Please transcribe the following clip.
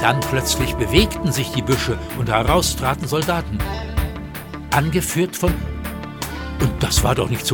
Dann plötzlich bewegten sich die Büsche und heraus traten Soldaten. Angeführt von... Und das war doch nicht zu